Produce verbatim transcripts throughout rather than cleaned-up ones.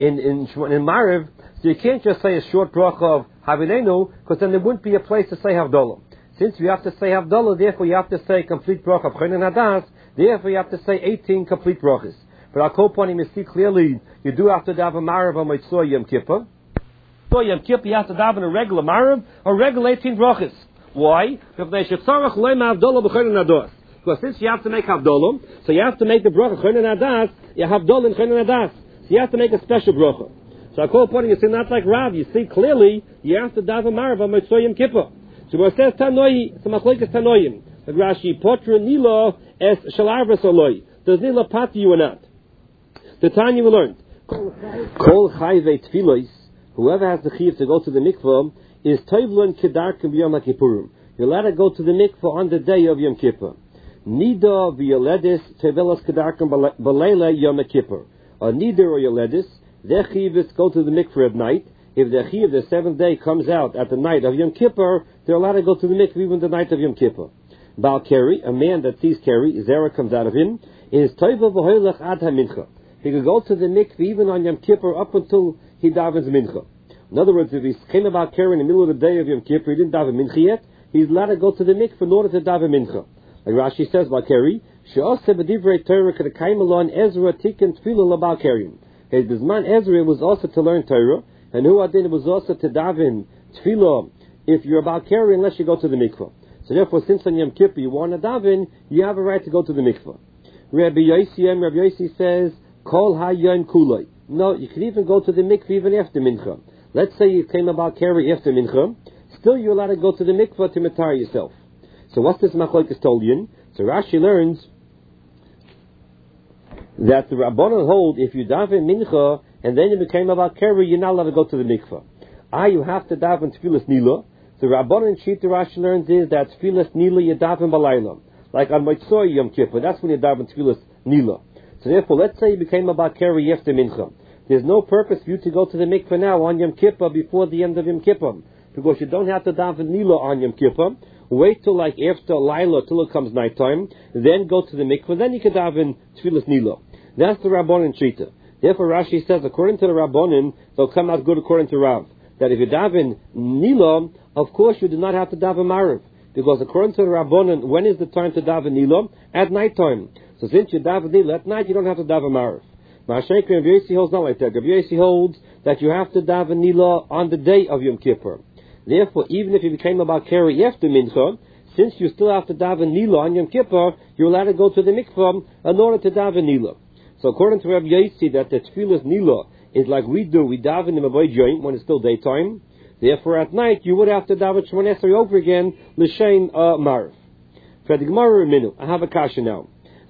in in in Mariv, so you can't just say a short bracha of Havinenu, because then there wouldn't be a place to say Havdalah. Since you have to say Havdalah, therefore you have to say complete bracha of Chonin Hadas. Therefore you have to say eighteen complete brachas. But I'll call upon him to see clearly, you do have to daven Mariv on Mitzvah Yom Kippur. So Yom Kippur you have to daven a regular Mariv or regular eighteen brachas. Why? Because since you have to make Havdalah, so you have to make the bracha Chonin Hadas, you have Havdalah and Chonin Hadas. So you have to make a special bracha. So I call upon you, see, not like Rav, you see clearly, you have to daven Mariv on Mitzvah Yom Kippur. So it says Tanoi, it's a machlekes Tanoim. The Rashi, Potra Nilo es Shalarvas Oloi. Does Nilo pat you or not? The Tanya we learned. Kol Chayve Tfilos, whoever has the chiyuv to go to the mikvah, is Toivlon Kedarkim B'Yom HaKippurim. You're allowed to go to the mikvah on the day of Yom Kippur. Nida v'yoledis Toivelos Kedarkim B'Leila Yom HaKippur. A Nida or Yoledis, their chiyuv go to the mikvah at night. If the chiyuv, the seventh day, comes out at the night of Yom Kippur, they're allowed to go to the mikvah even the night of Yom Kippur. Baal Keri, a man that sees Keri, Zera comes out of him, is Toiva v'hoylech ad ha-mincha. He could go to the mikvah even on Yom Kippur up until he davens mincha. In other words, if he came about Keri in the middle of the day of Yom Kippur, he didn't daven mincha yet, he's allowed to go to the mikvah in order to daven mincha. Like Rashi says about Keri, she'ose b'divrei Torah k'dekayim alon Ezra tikkun tefillah l'Baal Keri. His Bisman Ezra was also to learn Torah, and who adin was also to daven tefillah if you're about Keri unless you go to the mikvah. So therefore, since on Yom Kippur you want to daven, you have a right to go to the mikvah. Rabbi Yossi, Rabbi Yossi says, Kol ha-yom kuloi. No, you can even go to the mikvah even after mincha. Let's say you came about Keri after mincha, still you're allowed to go to the mikvah to matar yourself. So what's this machlokes tolyin? So Rashi learns that the Rabbanan hold if you daven mincha and then you became about Keri, you're not allowed to go to the mikvah. Ah, you have to daven tefillas nila. The Rabbanan sheet the Rashi learns is that tefillas nila you daven balayla, like on Mitzvah Yom Kippur. That's when you daven tefillas nila. So therefore, let's say you became about Keri after mincha. There's no purpose for you to go to the mikvah now on Yom Kippur before the end of Yom Kippur, because you don't have to daven nila on Yom Kippur. Wait till like after Laila till it comes nighttime, then go to the mikvah. Then you can daven tefillas nila. That's the Rabbanan shita. Therefore, Rashi says, according to the Rabbanan, they'll come out good according to Rav. That if you daven nila, of course you do not have to daven Mariv. Because according to the Rabbanan, when is the time to daven nila? At night time. So since you daven nila at night, you don't have to daven Mariv. Ma'ashenk Rabbi Yossi holds not like that. Rabbi Yossi holds that you have to daven nila on the day of Yom Kippur. Therefore, even if you became about Keri after mincha, since you still have to daven nila on Yom Kippur, you're allowed to go to the mikvah in order to daven nila. So according to Rabbi Yossi, that the tefillas nila is like we do, we daven in a boy joint when it's still daytime. Therefore, at night you would have to daven Shmoneh Esrei over again l'shein uh, marv. For the Gemara minu, I have a kasha now.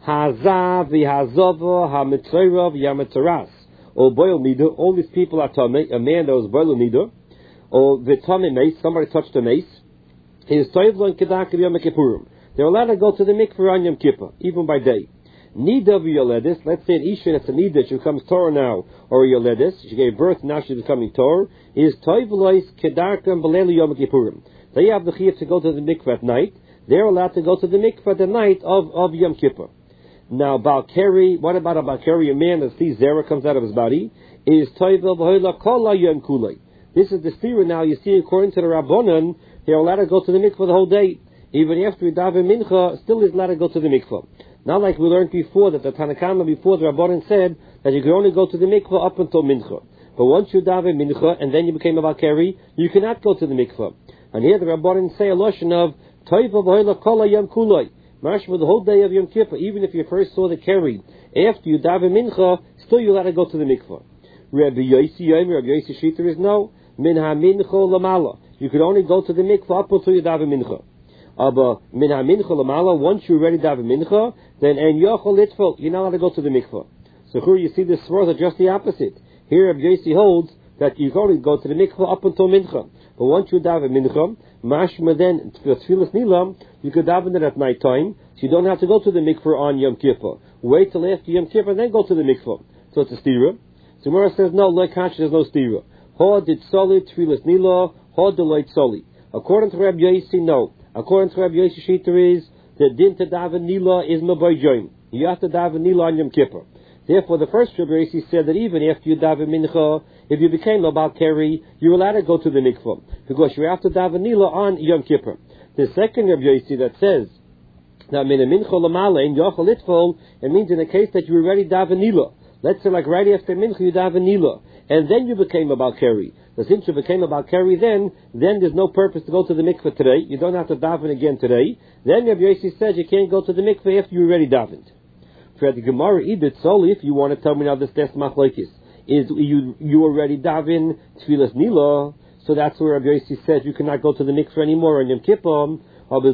Hazav v'hazava ha'mitzvah v'yamitzaras. Or boil nida. All these people are tamei. A man that was boil nida. Or v'tamei mace. Somebody touched a mace. He is toivlon kedak Yom Kippurim. They're allowed to go to the mikvah on Yom Kippur, even by day. Nida v'yoledis, let's say an Isha that's a Nida, she becomes Torah now, or a Yoledis, she gave birth, now she's becoming Torah, is Toivlois Kedarkam B'Leil Yom Kippurim. They have the chiyuv to go to the mikvah at night, they're allowed to go to the mikvah the night of, of Yom Kippur. Now, Baal Keri, what about a Baal Keri, a man that sees Zera comes out of his body, is Toivl V'Hoila Kol Yom Kulei. This is the theory now, you see, according to the Rabbanan, they're allowed to go to the mikvah the whole day. Even after we daven mincha, still is allowed to go to the mikvah. Not like we learned before, that the Tanakama before the Rabbanan said that you could only go to the mikvah up until mincha. But once you daven mincha and then you became a Baal Keri, you cannot go to the mikvah. And here the Rabbanan say a lotion of Toiva v'hoila kol yom kuloi. Marsh for the whole day of Yom Kippur, even if you first saw the Keri, after you daven mincha, still you allowed to go to the mikvah. Rabbi Yossi Yomer, Rabbi Yossi Shita is no. Min ha-mincha lamala. You could only go to the mikvah up until you daven mincha. Aber min ha-mincha lamala, once you already daven mincha, then en yochel litfel, you're not allowed to go to the mikvah. So here you see the swords are just the opposite. Here Rabbi Yossi holds that you can only go to the mikvah up until mincha. But once you daven mincha, mashma then, for tefillas nilam, you could daven it at night time, so you don't have to go to the mikvah on Yom Kippur. Wait till after Yom Kippur, then go to the mikvah. So it's a stira. So Gemara says, no, like Kasha, there's no stira. Ha did soli tefillas nila, ha deloit soli. According to Rabbi Yossi, no. According to Rabbi Yossi Shita is, the din to daven nila is maboy join. You have to daven nila on Yom Kippur. Therefore, the first Rabbi Yossi said that even after you daven mincha, if you became a Baal Keri, you're allowed to go to the mikvah, because you have to daven nila on Yom Kippur. The second Rabbi Yossi that says that min mincha lamala in yochel litfol, it means in the case that you already daven nila. Let's say like right after mincha you daven nila, and then you became a Baal Keri. But since you became a Baal Keri then, then there's no purpose to go to the mikvah today. You don't have to daven again today. Then Rabbi Yossi says you can't go to the mikvah after you already davened. For the Gemara, Edith Soli, if you want to tell me now this test machlokes is you you already daven tefillas nila, so that's where Rabbi Yossi says you cannot go to the mikvah anymore on Yom Kippur. What's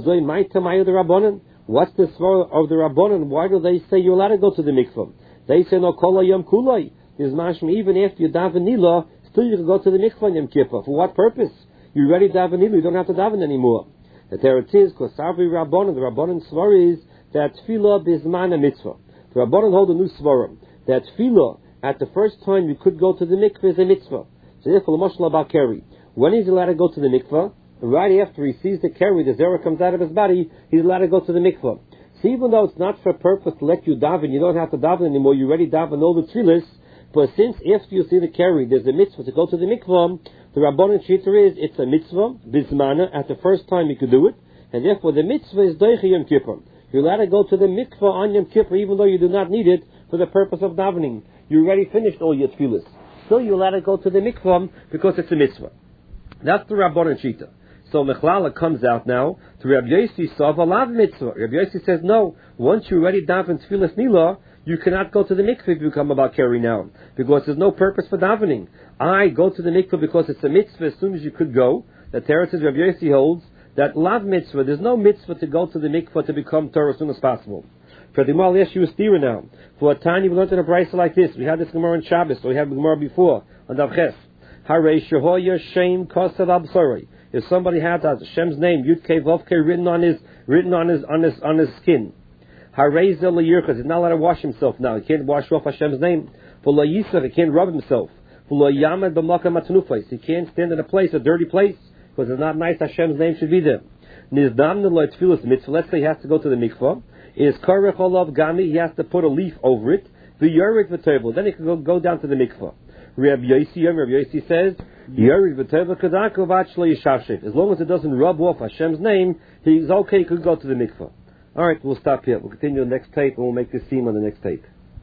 the svar of the Rabbanan? Why do they say you're allowed to go to the mikvah? They say no kol yom kulay. There's mashma even after you daven nila, still you can go to the mikvah on Yom Kippur. For what purpose? You already daven nila, you don't have to daven anymore. The teretz is kosavi Rabbanan. The Rabbanan svar is that tefillah bisman mitzvah. The Rabbanan hold a new svarim that tefillah at the first time you could go to the mikvah is a mitzvah. So therefore, l'mashal about keri, when he's allowed to go to the mikvah, right after he sees the keri, the zera comes out of his body, he's allowed to go to the mikvah. So even though it's not for purpose to let you daven, you don't have to daven anymore. You already daven all the tefillas. But since after you see the keri, there's a mitzvah to go to the mikvah, the Rabbanan shita is it's a mitzvah bismana at the first time you could do it, and therefore the mitzvah is doicha Yom Kippur. You're allowed to go to the mikvah on Yom Kippur even though you do not need it for the purpose of davening. You already finished all your tefillas. Still you're allowed to go to the mikvah because it's a mitzvah. That's the Rabbanan shita. So Mechlala comes out now to Rabbi Yossi Sav Alav mitzvah. Rabbi Yossi says no. Once you already daven tefillas nila, you cannot go to the mikvah if you become a Baal Keri now, because there's no purpose for davening. I go to the mikvah because it's a mitzvah as soon as you could go. The Teretz Rabbi Yossi holds that lav mitzvah, there's no mitzvah to go to the mikvah to become Torah as soon as possible. For the Gemara, yes, you was steering now. For a tiny, we learned in a brayso like this. We had this Gemara in Shabbos, so we had the Gemara before on Dav Ches. Harei shehoya shem kosav absorei. If somebody had Hashem's name Yud Kei Vav Kei written on his written on his on his on his skin, Harei zel liyirchas, he's not allowed to wash himself now. He can't wash off Hashem's name. For lo yisach, he can't rub himself. For lo yamed b'makam atnufos, he can't stand in a place, a dirty place, because it's not nice Hashem's name should be there. Nizdamna lo tefillas mitzvah. Let's say he has to go to the mikvah. Is karech olav gami, he has to put a leaf over it. V'yored v'tevil, then he can go, go down to the mikvah. Rabbi Yossi, Rabbi Yossi says, yored v'tevil kadako v'achlo yishavshev. As long as it doesn't rub off Hashem's name, he's okay. He could go to the mikvah. All right, we'll stop here. We'll continue the next tape, and we'll make this theme on the next tape.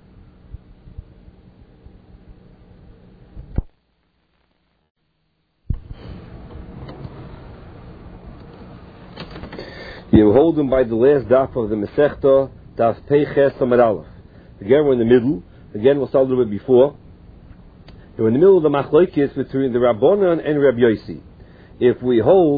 You hold them by the last daf of the Masechta, daf Peiches Amud Aleph. Again, we're in the middle. Again, we'll start a little bit before. We're in the middle of the machlokes between the Rabbanan and Rabbi Yossi. If we hold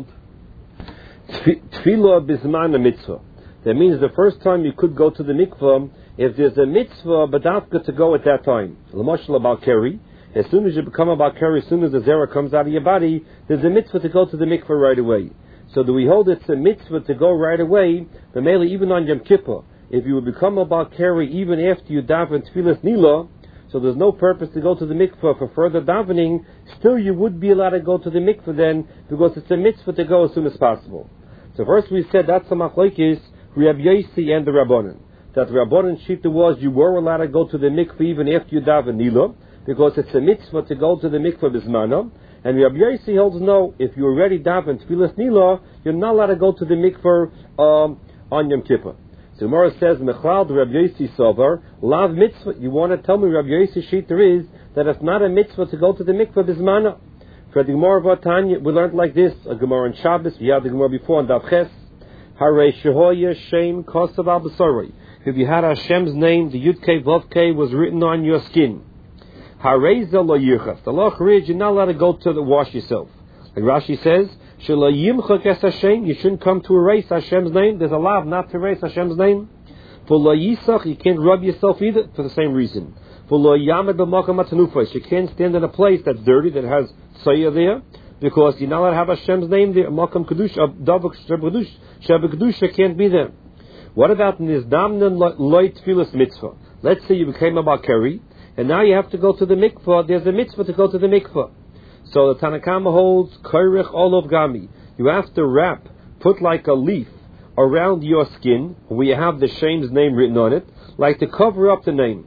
Tefillah Bisman Mitzvah, that means the first time you could go to the mikvah, if there's a mitzvah, but dafka to go at that time. L'mashal about keri, as soon as you become a Baal Keri, as soon as the zera comes out of your body, there's a mitzvah to go to the mikvah right away. So do we hold it's a mitzvah to go right away, but mainly even on Yom Kippur, if you would become a Baal Keri even after you daven tefillas nila, so there's no purpose to go to the mikvah for further davening, still you would be allowed to go to the mikvah then, because it's a mitzvah to go as soon as possible. So first we said that's the machlokes Rabbi Yossi and the Rabbanan. That the Rabbanan shita was you were allowed to go to the mikvah even after you daven nila, because it's a mitzvah to go to the mikvah bismana. And Rabbi Yossi holds no, if you already daven tefillas nila, you're not allowed to go to the mikvah um, on Yom Kippur. So Gemara says, Mechlal, the Rabbi Yossi sover, lav mitzvah. You want to tell me Rabbi Yossi shita is that it's not a mitzvah to go to the mikvah bismana. For the Gemara of Tanya, we learned like this, a Gemara in Shabbos, we had the Gemara before on Dav Ches, Harei shehoya shem kosav al b'sorei. If you had Hashem's name, the Yud Kei Vav Kei was written on your skin. Harei zel lo yirchas. The law reads you're not allowed to go to the wash yourself. Like Rashi says, shelo yimchak es Hashem. You shouldn't come to erase Hashem's name. There's a law not to erase Hashem's name. For lo yisach, you can't rub yourself either for the same reason. For lo yamed b'makam atnufos. You can't stand in a place that's dirty that has tzayah there, because you're not allowed to have Hashem's name there. Makam kedusha, davuk shebkedusha, shebkedusha can't be there. What about nizdamnan loy tefillas mitzvah? Let's say you became a Baal Keri, and now you have to go to the mikvah. There's a mitzvah to go to the mikvah. So the Tanna Kamma holds koirech olav gami. You have to wrap, put like a leaf around your skin where you have the Shem's name written on it, like to cover up the name.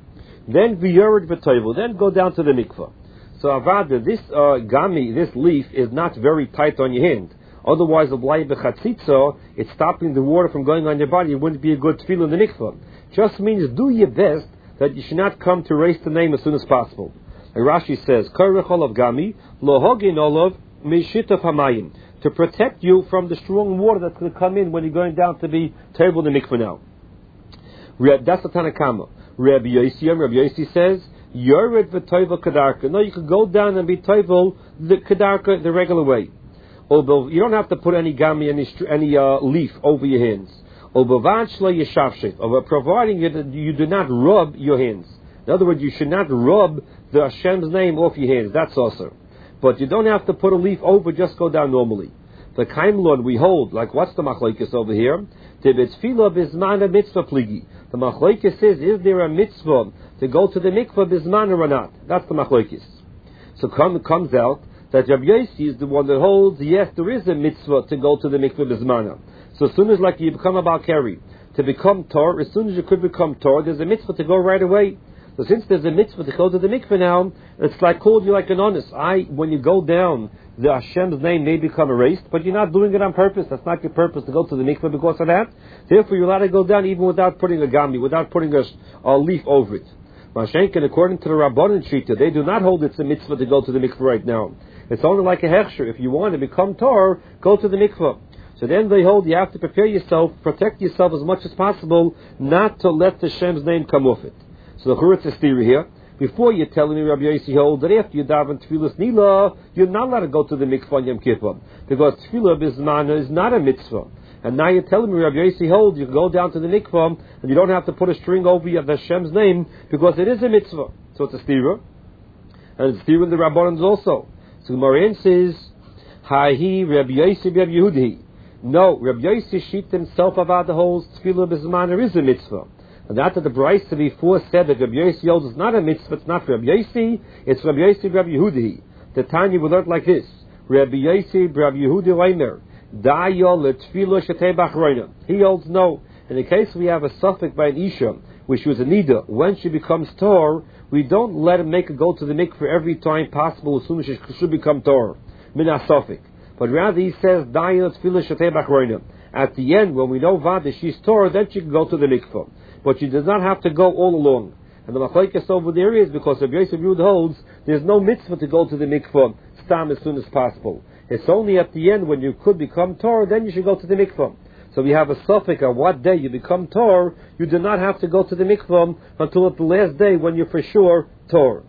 then v'yored v'toivel, then go down to the mikvah. So avada, this uh, gami, this leaf is not very tight on your hand. Otherwise, it's stopping the water from going on your body. It wouldn't be a good tefillah in the mikvah. Just means do your best that you should not come to erase the name as soon as possible. And Rashi says, of gami lohogin olav mishitav hamayim, to protect you from the strong water that's going to come in when you're going down to be table in the mikvah now. That's the Tanakama. Rabbi Yossi, Rabbi Yossi says, Yored v'toivel kadarka. No, you could go down and be toivel the kadarka the regular way. Although you don't have to put any gami, any any uh, leaf over your hands. Or providing you, you do not rub your hands. In other words, you should not rub the Hashem's name off your hands. That's also. But you don't have to put a leaf over, just go down normally. The Kaimlon we hold, like what's the machlokes over here? The machlokes says, is there a mitzvah to go to the mikvah bismana or not? That's the machlokes. So come, comes out that Rabbi Yossi is the one that holds, yes, there is a mitzvah to go to the mikvah bismana. So as soon as like you become a Balkari, to become Tor, as soon as you could become Tor, there's a mitzvah to go right away. So since there's a mitzvah to go to the mikvah now, it's like called you like an honest. I, when you go down, the Hashem's name may become erased, but you're not doing it on purpose. That's not your purpose to go to the mikvah because of that. Therefore, you're allowed to go down even without putting a gami, without putting a, a leaf over it. Mashenkin, according to the Rabbanan Shita, they do not hold it's a mitzvah to go to the mikvah right now. It's only like a hechsher. If you want to become Tor, go to the mikvah. So then they hold you have to prepare yourself, protect yourself as much as possible, not to let the Hashem's name come off it. So the Churitz is theory here. Before you're telling me, Rabbi Yossi hold that after you daven tefillas nila, you're not allowed to go to the mikvah on Yom Kippur, because tefillah bismana is not a mitzvah. And now you're telling me, Rabbi Yossi hold, you can go down to the mikvah and you don't have to put a string over the Hashem's name because it is a mitzvah. So it's a stira, and it's stira in the Rabbanans also. So the Gemara says, Hahi Rabbi Yossi Rabbi Yehudi. No, Rabbi Yossi sheet himself about the whole tefillah bismana is a mitzvah. And that that the Brisa before said that Rabbi Yossi holds is not a mitzvah, it's not Rabbi Yossi, it's Rabbi Yossi Rabbi Yehudi. The Tanya we learned like this: Rabbi Yossi Rabbi Yehudi Leimer, Dayo letefillah shetei bachroina. He holds no. In the case we have a suffix by an isha, which was a nida, when she becomes tor, we don't let him make her go to the mikveh every time possible as soon as she should become tor. Mina suffix. But rather he says Dayo letefillah shetei bachroina. At the end, when we know vada she's tor, then she can go to the mikveh. But she does not have to go all along. And the machlokes over there is because Rabbi Yosef Yud holds there's no mitzvah to go to the mikvah stam as soon as possible. It's only at the end when you could become Tor, then you should go to the mikvah. So we have a suffix on what day you become Tor. You do not have to go to the mikvah until at the last day when you're for sure Tor.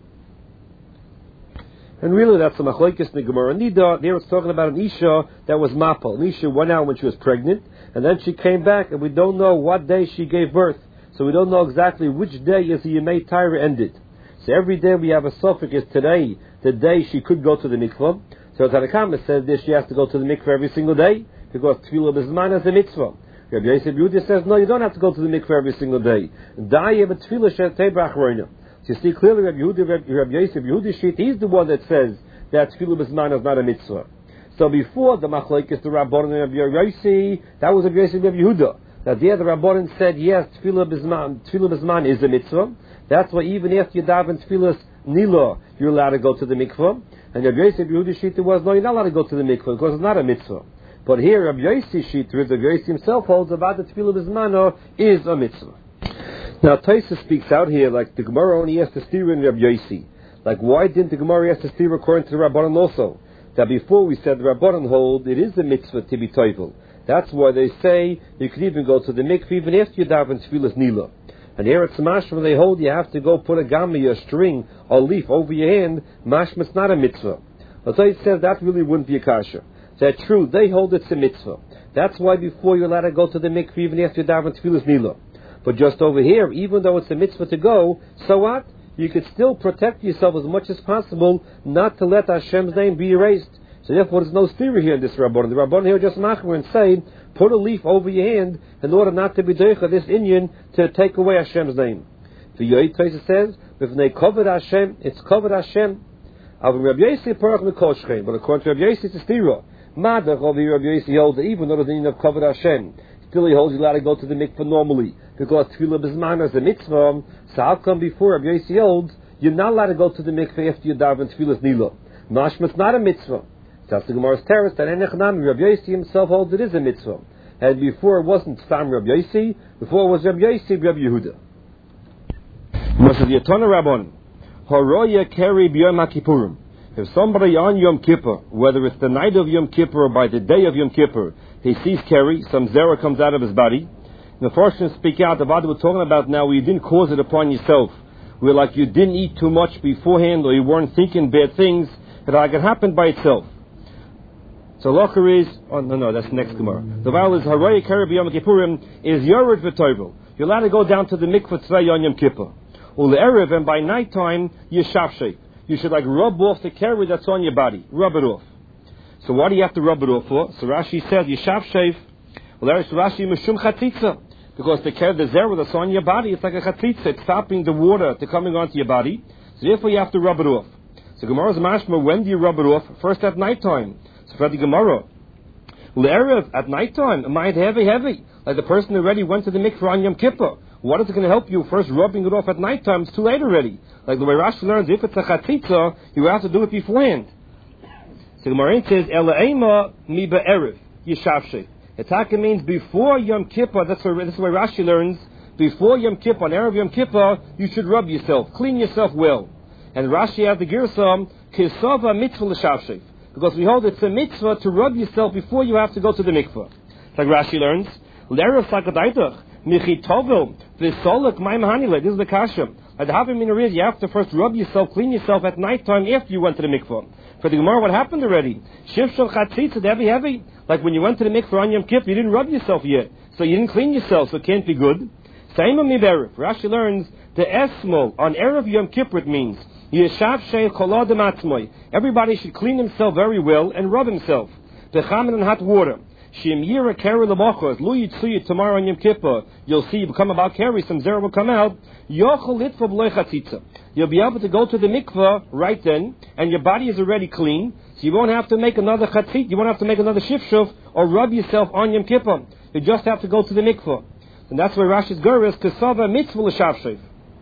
And really that's the machlokes in the Gemara Nida. There it's talking about an Isha that was mapal. An Isha went out when she was pregnant, and then she came back, and we don't know what day she gave birth. So we don't know exactly which day is the Yemei Taira ended. So every day we have a suffix is today, the day she could go to the mikvah. So Tanakama says that she has to go to the mikvah every single day, because tefillah b'zman is a mitzvah. Rabbi Yosef Yehuda says, no, you don't have to go to the mikvah every single day. Da'yev tefillah shetei b'achroina. So you see clearly Rabbi Yehuda, Rabbi Yosef Yehuda sheet, he's the one that says that tefillah b'zman is not a mitzvah. So before the machlokes, the Rabbanan and Rabbi Yossi, that was Rabbi Yosef Rabbi Yehuda. Now there the Rabbanan said, yes, tefillah b'zman, tefillah b'zman is a mitzvah. That's why even after you daven tefillah nila, you're allowed to go to the mikvah. And Rabbi Yosef Yehuda Shita was, no, you're not allowed to go to the mikvah because it's not a mitzvah. But here Rabbi Yossi Shita, Rabbi Yossi himself holds about the tefillah b'zmana is a mitzvah. Now Taisa speaks out here like the Gemara only has to steer in Rabbi Yossi. Like why didn't the Gemara have to steer according to the Rabbanan also? That before we said the Rabbanan hold it is a mitzvah to be toivel. That's why they say you can even go to the mikveh even after you daven tefillah nila. And here at Samashma they hold you have to go put a gami, a string, or leaf over your hand. Mashma is not a mitzvah. Although it says that really wouldn't be a kasha. That's true. They hold it's a mitzvah. That's why before you're allowed to go to the mikveh even after you daven tefillah nila. But just over here, even though it's a mitzvah to go, so what? You could still protect yourself as much as possible not to let Hashem's name be erased. So therefore there's no theory here in this Rabbanan. The Rabbanan here just machmer and say, put a leaf over your hand in order not to be deicha this Inyan to take away Hashem's name. The Yoyit Tosa says, if they covered Hashem, it's covered Hashem. But according to Rabbi Yossi, it's a stira. Madach of the Rabbi Yossi holds that even though the Inyan of covered Hashem, Still he holds you allowed to go to the mikveh normally, because tefillah b'zman is a mitzvah. So how come before Rabbi Yossi holds you're not allowed to go to the mikveh after you daven tefillah nila? Mashma's not a mitzvah. That's the Gemara's terrace that Enechnami Rabbi Yossi himself holds it is a mitzvah. And before it wasn't Stam Rabbi Yossi, before it was Rabbi Yossi, Rabbi Yehuda. Moshe the Yatona Rabbon, Horoya Keri B'Yom HaKippurim. If somebody on Yom Kippur, whether it's the night of Yom Kippur or by the day of Yom Kippur, he sees Keri, some zera comes out of his body, the Forshans speak out about what we're talking about now, where you didn't cause it upon yourself, where like you didn't eat too much beforehand, or you weren't thinking bad things, that like it happened by itself. So Locher is, oh no, no, that's next Gemara. The vowel is Haroya Keri B'Yom Kippurim is Yored V'Tovel. You're allowed to go down to the mikveh tzvei on Yom Kippur. Ul Erev, and by night time, Yeshavshei. You should like rub off the keri that's on your body. Rub it off. So what do you have to rub it off for? So Rashi says, Yeshavshei. Well, there is Rashi Mishum Chatzitza. Because the keri, the zera that's on your body, it's like a chatzitza. It's stopping the water to coming onto your body. So therefore you have to rub it off. So Gemara's mashma, when do you rub it off? First at night time. So for the Gemara, L'erev, at night time, it might heavy, heavy. Like the person already went to the mikveh on Yom Kippur. What is it going to help you? First rubbing it off at night time, it's too late already. Like the way Rashi learns, if it's a chatzitza, you have to do it beforehand. So the Gemara says, Ela'ema mi ba'erev, yeshavshei. Itaka means before Yom Kippur, that's the way Rashi learns, before Yom Kippur, on Erev Yom Kippur, you should rub yourself, clean yourself well. And Rashi has the Girsam, Kisava mitzvah l'shavshei. Because we hold it's a mitzvah to rub yourself before you have to go to the mikveh. Like Rashi learns, L'erev sakadaitach, michi tovel, v'solek ma'im hanile. This is the kasha. Like the having is, you have to first rub yourself, clean yourself at night time after you went to the mikveh. For the Gemara, what happened already? Shivshal chatzitza, heavy, heavy. Like when you went to the mikveh on Yom Kippur, you didn't rub yourself yet. So you didn't clean yourself, so it can't be good. Sa'ima mi be'erev. Rashi learns, the esmol, on Erev Yom Kippur it means, everybody should clean himself very well and rub himself. Bechamin and hot water. Tomorrow on Yom Kippur, you'll see, you come about carry, some zera will come out. You'll be able to go to the mikveh right then, and your body is already clean, so you won't have to make another chatzit, you won't have to make another shifshuf, or rub yourself on Yom Kippur. You just have to go to the mikveh. And that's where Rashi's gur is, Kesava mitzvah l'shavshev.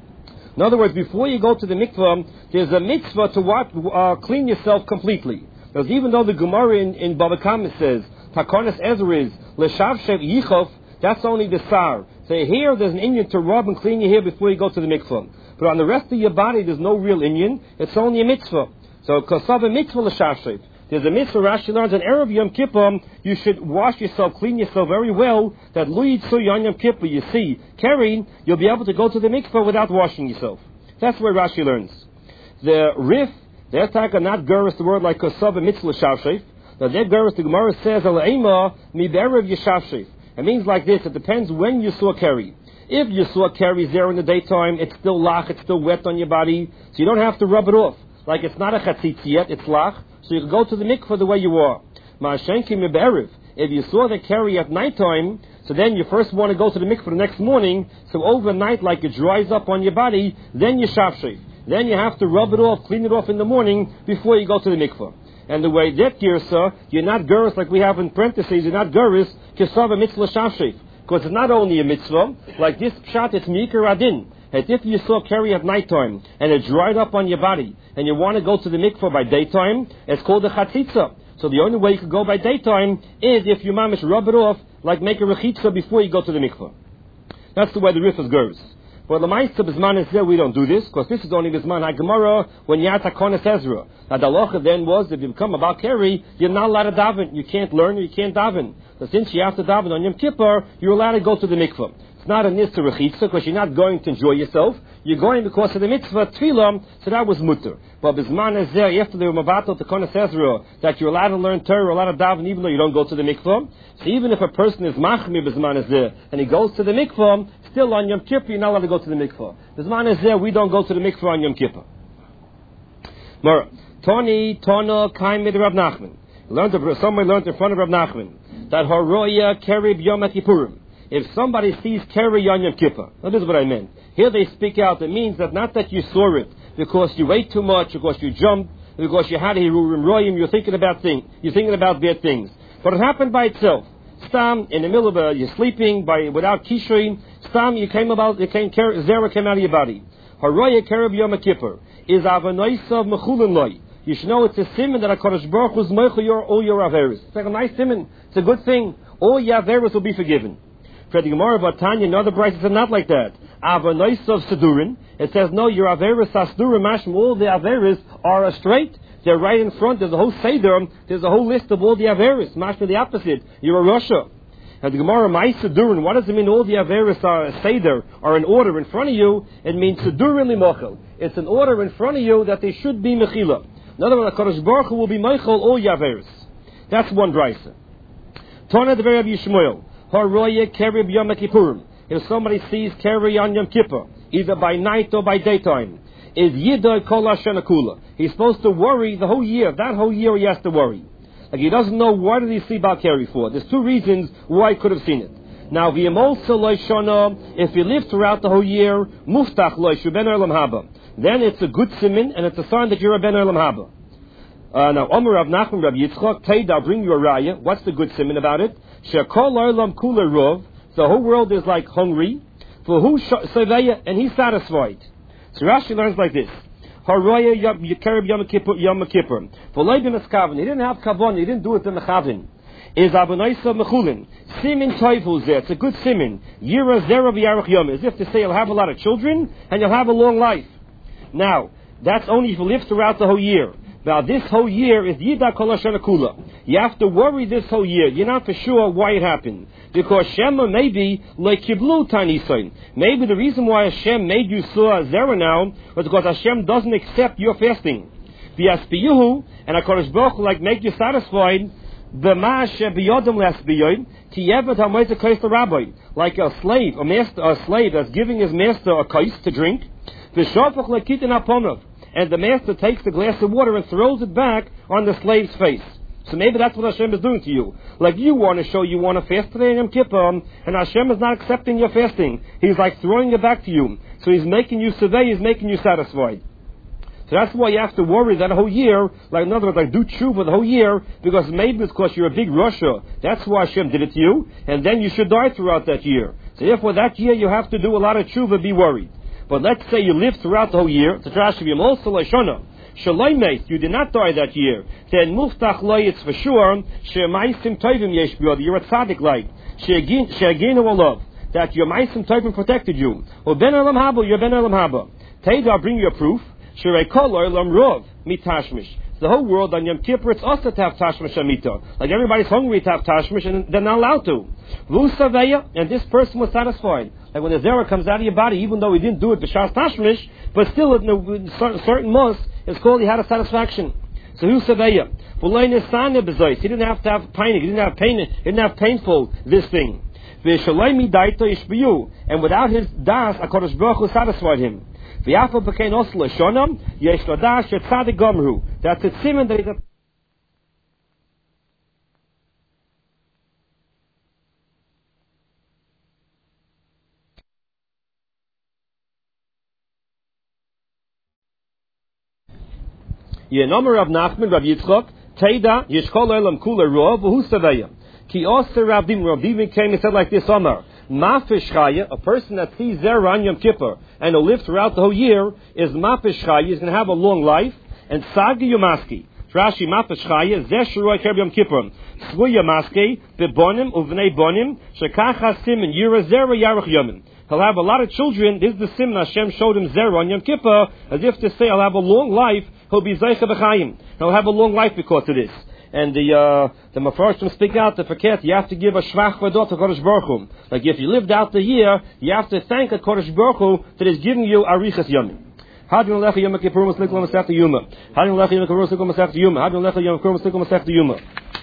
In other words, before you go to the mikveh, there's a mitzvah to what, uh, clean yourself completely. Because even though the Gemara in, in Bava Kama says, Takonis Ezra is, L'shavshev yichof, that's only the sar. So here there's an inyan to rub and clean your hair before you go to the mikveh. But on the rest of your body, there's no real inyan, it's only a mitzvah. So, Kosava mitzvah l'shavshev. There's a mitzvah Rashi learns on Erev Yom Kippur, you should wash yourself, clean yourself very well, that Lu'id Suy on Yom Kippur, you see, carrying, you'll be able to go to the mikveh without washing yourself. That's where Rashi learns. The Rif, their taka not gerus the word like Kosava mitzvah shavshef. Now their gerus, the Gemara says, Ala'ema mi be'erev yeshavshef. It means like this, it depends when you saw carry. If you saw carry there in the daytime, it's still lach, it's still wet on your body, so you don't have to rub it off. Like it's not a chatzitz yet, it's lach. So you can go to the mikveh the way you are. Ma'ashenki mibe'erev. If you saw the carry at nighttime, so then you first want to go to the mikveh the next morning, so overnight like it dries up on your body, then you shavshef. Then you have to rub it off, clean it off in the morning before you go to the mikveh. And the way that girsa, you're not gerus like we have in parentheses, you're not gerus, kesava mitzvah shavshef. Because it's not only a mitzvah, like this pshat, it's mikar adin. And if you saw carry at nighttime, and it dried up on your body, and you want to go to the mikveh by daytime, it's called a chatzitza. So the only way you can go by daytime is if you mamish rub it off, like make a rechitza before you go to the mikveh. That's the way the Rifus goes. But the Lamaisa B'zman is there, we don't do this, because this is only B'zman HaGemara, when you had Takonis Ezra. Now the halacha then was, if you become about carry, you're not allowed to daven. You can't learn, you can't daven. So since you have to daven on Yom Kippur, you're allowed to go to the mikveh. It's not a nista rechitza, because you're not going to enjoy yourself. You're going because of the mitzvah tefillah, so that was mutter. But B'zman is there, after the Mavato Takonis Ezra, that you're allowed to learn Torah, allowed to daven, even though you don't go to the mikveh. So even if a person is machmir, B'zman is there, and he goes to the mikveh, still on Yom Kippur, you're not allowed to go to the mikveh. B'zman is there, we don't go to the mikveh on Yom Kippur. Mora, Tony, Tono, Kaimid, Rab Nachman. Learned, somebody learned in front of Rab Nachman, that Horoya Kerib Yom Kippurim. If somebody sees Keri on Yom Kippur, now this is what I meant. Here they speak out, it means that not that you saw it because you ate too much, because you jumped, because you had a hirurim royim, you're thinking about things, you're thinking about bad things. But it happened by itself. Stam, in the middle of a, you're sleeping by without kishrei, Stam, you came about, you came, Zera came out of your body. Haroya Kereb Yom Kippur is Avanoisav Mechulin Loi. You should know it's a simon that HaKadosh Baruch Hu's Meichel your all your Averis. It's like a nice simon. It's a good thing. All your Averis will be forgiven. For the Gemara about Tanya, another prices are not like that. Avanoisav Sedurin. It says no, your Averis Asdurim Mashim. All the Averis are straight. They're right in front. There's a whole Seder. There's a whole list of all the Averis. Mashma the opposite. You're a Russia. And the Gemara, Ma'is Sedurin, what does it mean all the Averis are Seder, are in order in front of you? It means Sedurin Limochel. It's an order in front of you that they should be Mechila. In other words, HaKadosh Baruch Hu will be Meichel all your Averis. That's one brisa. Tana the Rabbi Yishmael, Haroye Kerib Yom Kippurim. If somebody sees Keri on Yom Kippur, either by night or by daytime, is Yidai Kol Hashem Kula. He's supposed to worry the whole year. That whole year he has to worry. Like he doesn't know what did he see Bal Keri for. There's two reasons why he could have seen it. Now, V'yamol Saloi Shana, if he lived throughout the whole year, Muftach Lo Shuben Olam Haba. Then it's a good simin, and it's a sign that you're a Ben Olam Haba. Uh, now, Omer Rav Nachman Rav Yitzchak, Teid, I'll bring you a raya. What's the good simin about it? Shekol Olam Kula Rov. The whole world is like hungry. For who Seveya, and he's satisfied. So Rashi learns like this. Haroya Yekerib Yom Kippur Yom Kippur. For Leibin Eskaven, he didn't have kavon, he didn't do it in the chavin. Is Abonaisa Mechulin. Simin Toiful Zeh. It's a good simin. Yira Zera V'Yarach Yom. As if to say you'll have a lot of children and you'll have a long life. Now, that's only if you live throughout the whole year. Now, this whole year is Yida Kol Hashem Kula. You have to worry this whole year. You're not for sure why it happened. Because Shema maybe like Kiblu Tani Soin. Maybe the reason why Hashem made you Surah Zera now was because Hashem doesn't accept your fasting. V'yaspiyuhu, and HaKadosh Baruch Hu like make you satisfied. Like a slave, a master, a slave that's giving his master a kais to drink. And the master takes the glass of water and throws it back on the slave's face. So maybe that's what Hashem is doing to you. Like you want to show you want to fast today in Yom Kippur, and Hashem is not accepting your fasting. He's like throwing it back to you. So He's making you survey, He's making you satisfied. So that's why you have to worry that whole year, like in other words, like do tshuva the whole year, because maybe it's because you're a big Russia. That's why Hashem did it to you, and then you should die throughout that year. So therefore that year you have to do a lot of tshuva, be worried. But let's say you live throughout the whole year, you did not die that year, then muftach loy, it's for sure, she'maisim tovim yesh b'yod, you're a tzaddik like, she'aginu olav, that your maisim tovim protected you. Or ben olam haba, you're ben olam haba. Teid, I'll bring you a proof. The whole world on Yom Kippur, it's also to have tashmish amita. Like everybody's hungry to have tashmish, and they're not allowed to. And this person was satisfied. Like when the zera comes out of your body, even though he didn't do it b'shas tashmish, but still in a certain mos, it's called he had a satisfaction. So who's saveya? He didn't have to have pain. He didn't have pain. He didn't have painful this thing. And without his das, HaKadosh Baruch Hu satisfied him. That's a simon that he's a Yenomar Rav Nachman Rav Yitzchak Teida Yishkol Olam Kula Rov V'Hu Saveya Ki Oser Rav Dim Rav Dim came and said like this, Omar Mafish Chaya, a person that sees Zera on Yom Kippur and will live throughout the whole year, is Mafish Chaya, he's going to have a long life, and Sagi Yomaski. Rashi Mafish Chaya, Zeh Shuroi Kerb Yom Kippur, Svu Yomaski, Bebonim, Uvnei Bonim, Shekach Simin, Yira Zera Yarach Yomim. He'll have a lot of children. This is the simna Hashem showed him Zera on Yom Kippur, as if to say, I'll have a long life, he'll be Zeicha B'chaim. He'll have a long life because of this. And the uh, the Mefarshim speak out the faket. You have to give a shvach vadot to Kodesh Baruch Hu. Like if you lived out the year, you have to thank a Kodesh Baruch Hu that is giving you arichas yomim. Hadron lecha yom kippur maslikol masech yuma. Hadron lecha yom kippur maslikol masech yuma. Hadron lecha yom kippur maslikol masech yuma.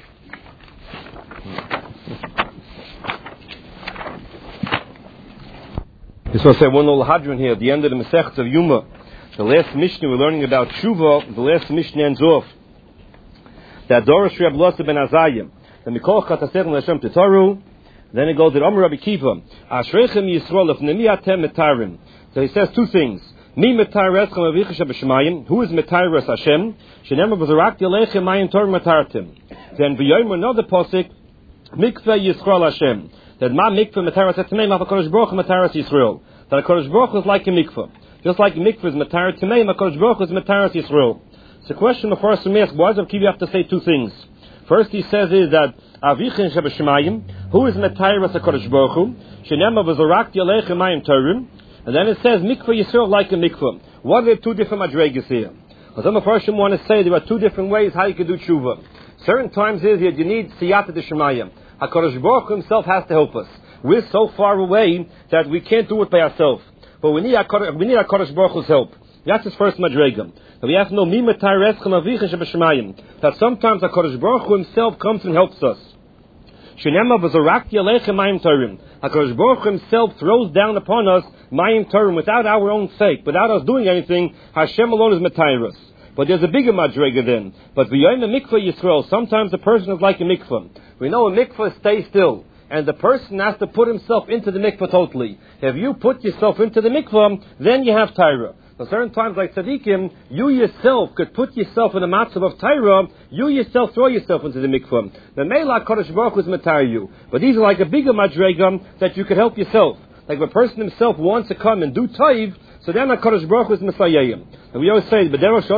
This was say one little hadron here at the end of the Masech of Yuma. The last Mishnah we're learning about Tshuva. The last Mishnah ends off that Dorish Reb Losa ben Azayim, the Mikol Chatasechim Hashem Titaru. Then it goes to Omer Rabbi Kiva, Ashreichem Yisrael of Nemi Atem Metarim. So he says two things. Mi Metareschem Avichas B'Shemayim. Who is Metares Hashem? Shenemar B'Zarak Yelechem Mayim Torah Metartim. Then B'Yoyim another posik Mikveh Yisrael Hashem. That ma mikveh mataras etzmei, ma HaKadosh Baruch Hu mataras Yisrael. That HaKadosh Baruch Hu is like a mikveh. Just like a mikveh is mataras etzmei, ma HaKadosh Baruch Hu is mataras Yisrael. So the question the first we ask, why does Kivi have to say two things? First he says is that Avichin Shebashemayim, who is mataras HaKadosh Baruch Hu, Shenema v'zorak yalech emayim terim, and then it says mikveh Yisrael like a mikveh. What are the two different madregas here? Well, some of the first want to say there are two different ways how you can do tshuva. Certain times is that you need siyata d'shemayim. HaKadosh Baruch Hu himself has to help us. We're so far away that we can't do it by ourselves. But we need HaKadosh, we need HaKadosh Baruch Hu's help. That's his first madrega. We have to know mi matareschem avichin shebashemayim, that sometimes HaKadosh Baruch Hu himself comes and helps us. Shenema v'zorak yalech emayim terim. HaKadosh Baruch Hu himself throws down upon us mayim terim without our own sake, without us doing anything. Hashem alone is matayros. But there's a bigger madrega then. But v'yoyim a mikveh Yisrael, sometimes a person is like a mikveh. We know a mikveh stays still, and the person has to put himself into the mikveh totally. If you put yourself into the mikveh, then you have Torah. So certain times, like tzaddikim, you yourself could put yourself in a matzav of Torah, you yourself throw yourself into the mikveh. The Meila Kodesh Baruch Hu is matar you. But these are like a bigger madrega that you could help yourself. Like if a person himself wants to come and do taiv, so then HaKadosh Baruch Hu is Messiahim. And we always say,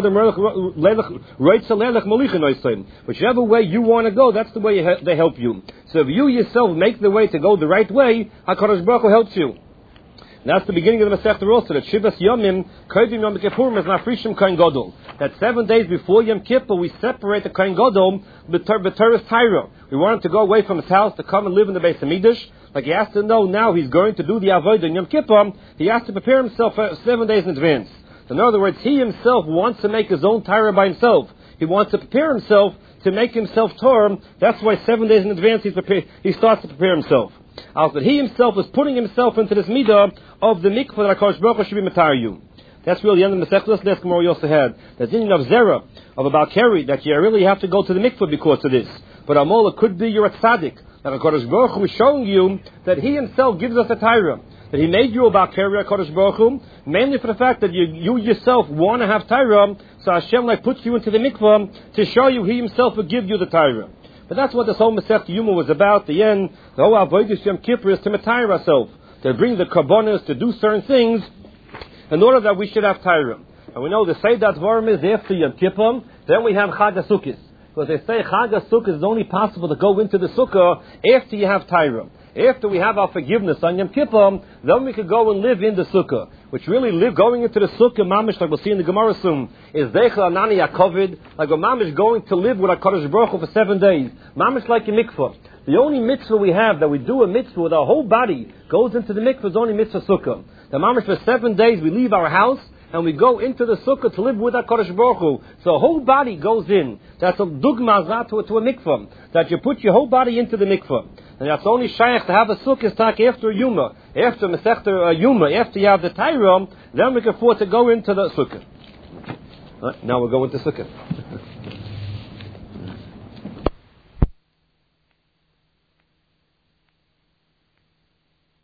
whichever way you want to go, that's the way they help you. So if you yourself make the way to go the right way, HaKadosh Baruch Hu helps you. And that's the beginning of the Masechta also, that Shivas Yomim, Kodim Yom Kippurim is Nafrishim Kohen Gadol. That seven days before Yom Kippur, we separate the Kohen Gadol, B'Teres Tyra. We want him to go away from his house to come and live in the Beis Hamikdash. Like he has to know now he's going to do the Avodah in Yom Kippur, he has to prepare himself for seven days in advance. In other words, he himself wants to make his own Tyra by himself. He wants to prepare himself to make himself Torah. That's why seven days in advance he's prepare, he starts to prepare himself. Also, he himself is putting himself into this midah of the mikvah that HaKadosh Baruch Hu should be matar you. That's really the end of the Masechtas. That's Gemara we also had. There's in of Zera, of about Keri, that you really have to go to the mikvah because of this. But Amola could be you're a tzaddik. That HaKadosh Baruch Hu is showing you that he himself gives us a Torah. That he made you about Keri HaKadosh Baruch Hu, mainly for the fact that you, you yourself want to have Torah, so Hashem like puts you into the mikvah to show you he himself will give you the Torah. But that's what this whole Masechta Yuma was about. The end, the whole Avodah Yom Kippur is to matayr ourselves, to bring the karbonos, to do certain things, in order that we should have Torah. And we know the Seidat Dvarim is after Yom Kippur, then we have Chag HaSukkos. Because they say Chag HaSukkos is only possible to go into the Sukkah after you have Torah. After we have our forgiveness on Yom Kippur, then we could go and live in the Sukkah. Which really live, going into the Sukkah, Mamish, like we'll see in the Gemara soon, is Zeichel Anani HaKovid, like a Mamish going to live with HaKadosh Baruch Hu for seven days. Mamish like a mikvah. The only mitzvah we have, that we do a mitzvah with our whole body, goes into the mikvah, is only mitzvah Sukkah. The Mamish for seven days, we leave our house, and we go into the Sukkah to live with HaKadosh Baruch Hu. So the whole body goes in. That's a dugma to, to a mikvah. That you put your whole body into the mikvah. And that's only shaykh to have a Sukkah tak after Yuma. After Masechta uh, Yuma, after you have the Torah, then we can afford to go into the Sukkah. Right, now we're going to Sukkah.